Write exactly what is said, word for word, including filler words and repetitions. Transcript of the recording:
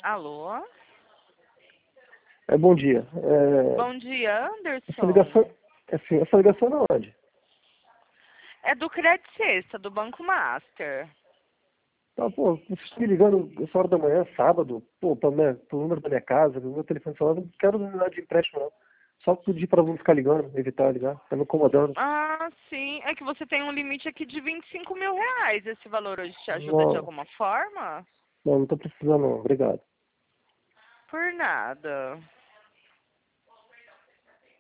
Alô? É, bom dia. É, Bom dia, essa ligação, Anderson. assim, essa ligação é onde? É do Credit Sexta, do Banco Master. Tá, pô, você está me ligando essa hora da manhã, sábado, pô, para minha, pro número da minha casa, pro meu telefone celular, não quero nada de empréstimo, não. Só pedir para não ficar ligando, evitar ligar, tá me incomodando. Ah, sim. É que você tem um limite aqui de vinte e cinco mil reais. Esse valor hoje te ajuda de Não, alguma forma? não, não tô precisando, não. Obrigado. Por nada.